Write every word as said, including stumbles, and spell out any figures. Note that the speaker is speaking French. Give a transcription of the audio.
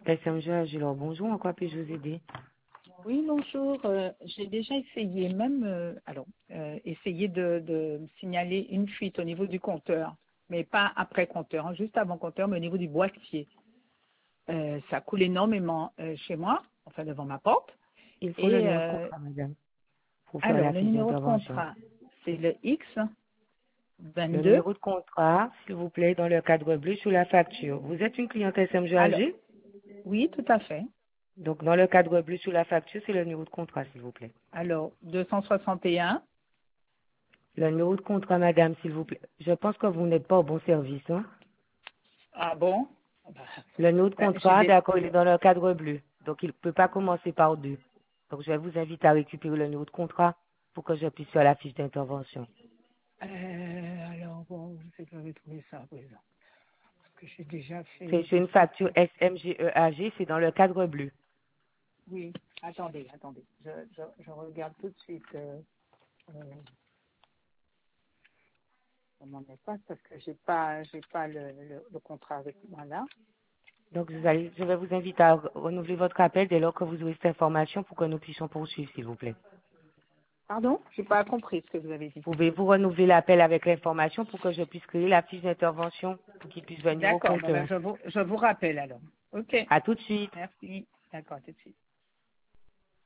S M G Agilor, bonjour, en quoi puis-je vous aider? Oui, bonjour. Euh, j'ai déjà essayé même, euh, alors, euh, essayé de, de signaler une fuite au niveau du compteur, mais pas après compteur, hein, juste avant compteur, mais au niveau du boîtier. Euh, ça coule énormément euh, chez moi, enfin devant ma porte. Il faut le Et numéro de euh, contrat, madame, pour faire alors, la le fiche numéro de d'intervention. contrat, c'est le X Le vingt-deux. numéro de contrat, s'il vous plaît, dans le cadre bleu sous la facture. Vous êtes une cliente S M G A Alors, G? oui, tout à fait. Donc, dans le cadre bleu sous la facture, c'est le numéro de contrat, s'il vous plaît. Alors, deux cent soixante et un. Le numéro de contrat, madame, s'il vous plaît. Je pense que vous n'êtes pas au bon service, hein? Ah bon? Bah, Le numéro de bah, j'ai contrat, des... d'accord, il est dans le cadre bleu. Donc, il ne peut pas commencer par deux. Donc, je vais vous inviter à récupérer le numéro de contrat pour que je puisse faire la fiche d'intervention. Euh, alors, bon, je sais que j'avais trouvé ça à présent. Parce que j'ai déjà C'est fait sur des une trucs. facture S M G E A G, c'est dans le cadre bleu. Oui, attendez, attendez. Je, je, je regarde tout de suite. Euh, euh, on n'en est pas parce que j'ai pas, j'ai pas le, le, le contrat avec moi là. Donc, vous allez, je vais vous inviter à re- renouveler votre appel dès lors que vous aurez cette information pour que nous puissions poursuivre, s'il vous plaît. Pardon? J'ai pas compris ce que vous avez dit. Pouvez-vous renouveler l'appel avec l'information pour que je puisse créer la fiche d'intervention pour qu'il puisse venir au D'accord. Bon, ben compteur? je vous, je vous rappelle alors. Ok. À tout de suite. Merci. D'accord, tout de suite.